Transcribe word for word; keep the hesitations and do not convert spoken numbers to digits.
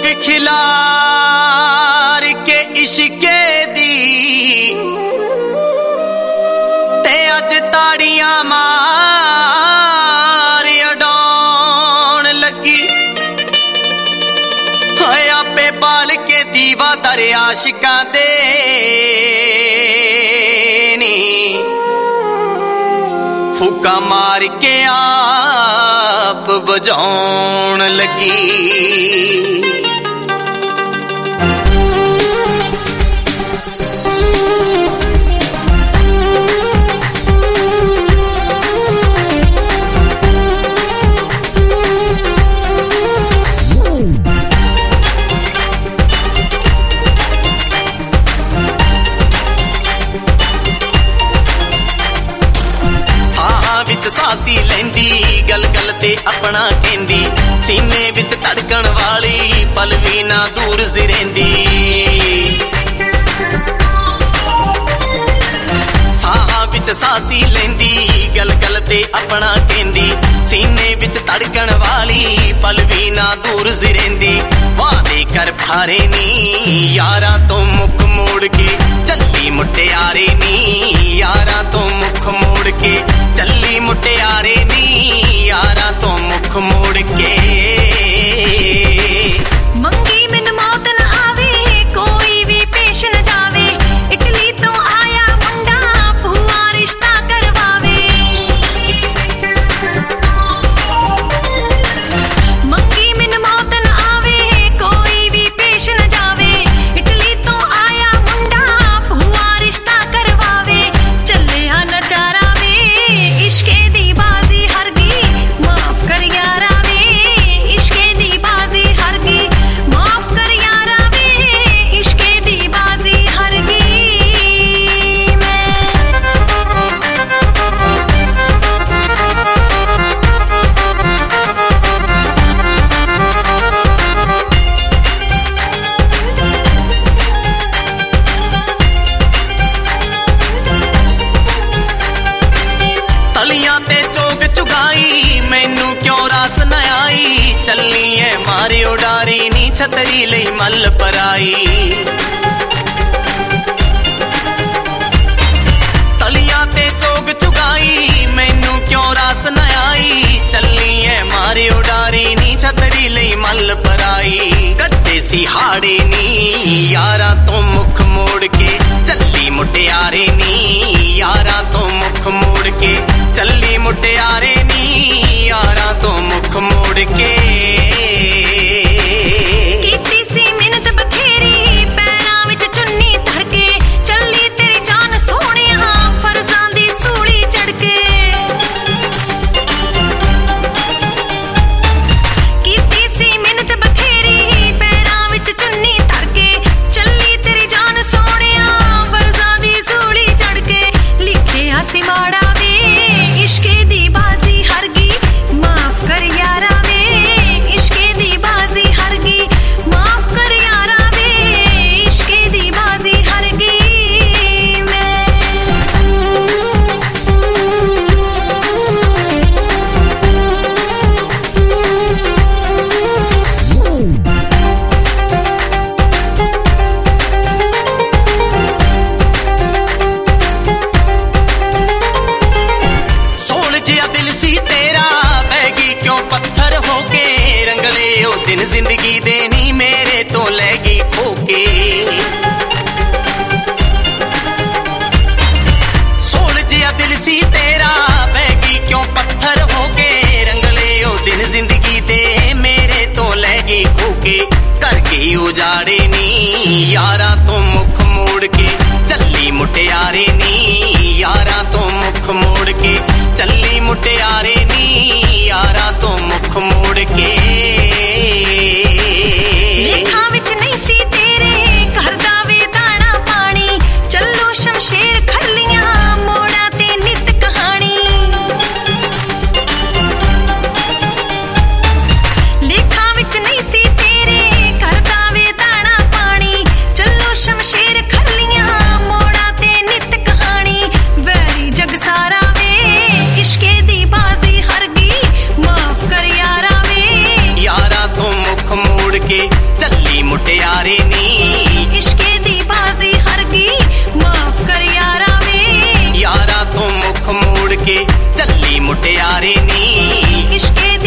खिलार के इश्के दी ते अज ताड़ियां मार उड़ाउण लगी हाय आपे बाल के दीवा दर आशिकां दे नी फूका मार के आप बजाउण लगी। सासी लैंदी गल गल ते अपना कहंदी सीने विच धड़कन वाली पल भी ना दूर सिरेंदी साह विच सासी लैंदी गल गल ते अपना कहंदी सीने विच धड़कन वाली पल भी ना दूर सिरेंदी वादे कर भारे नी यारा तो मुख मोड़ के चली मुटियारे नी यारा तो मुख मोड़ के चली मुटियारे नी यारा तो मुख मोड़ के मंगी मिन मौत न आवे कोई भी पेश न जावे इटली तो आया मुंडा भुआ रिश्ता करवावे मंगी मिन मौत न आवे कोई भी पेश न जावे इटली तो आया मुंडा भुआ रिश्ता करवावे चले आ नचारा इश्के दी बाजी हरगी माफ कर यारा वे इश्के दी बाजी हरगी माफ कर यारा वे इश्के दी बाजी हरगी मैं तलियां ते चोग चुगाई मैनू क्यों रास न आई चलनी है मारे उडारी नी छतरी लई मल पराई तलियां ते चोग चुगाई मैनू क्यों रास न आई चलनी है मारे उडारी नी छतरी लई मल पराई गड्डे सिहाड़े नी यारा तो मुख मोड़ के चली मुटियारे नी यारा तो मुख मोड़ के चली मुटियारे नी यारा तो मुख मोड़ के कीती सी मिन्नत बथेरी पैरां विच चुन्नी धर के चली तेरी जान सोहणिया फर्जां दी सूली चढ़ के कीती सी मिन्नत बथेरी पैरां विच चुन्नी धर के चली तेरी जान सोहणिया फर्जां दी सूली चढ़ के लिखिया सी माड़ा वे इश्के दी बाजी हरगी माफ कर यारा वे इश्के दी बाजी हरगी माफ कर यारा वे इश्के दी बाजी हरगी मैं सोल जिया दिल सी तेरा बहगी क्यों पत्थर होके रंगले ओ दिन जिंदगी देनी मेरे तो लगी खोके सोल जिया दिल सी तेरा बहगी क्यों पत्थर होके रंगले ओ दिन जिंदगी दे मेरे तो लगी खोके करके उजाड़े नी यारा तो मुख मोड़ के चली मुटियारे नी यारा तो मुख मोड़ के चली मुटियारे नी यारा तो मुख मोड़ के लेखा विच नहीं सी तेरे घर दा वे दाना पानी चलो शमशेर खल्लियां मोड़ा ते नित कहानी लेखा विच नहीं सी तेरे घर दा वे दाना पानी चलो शमशेर खल्लियां मोड़ा ते नित कहानी वैरी जग सारा वे इश्के दी बाजी हरगी ਚੱਲੀ ਮੁਟਿਆਰੇ ਨੀ ਇਸ਼ਕੇ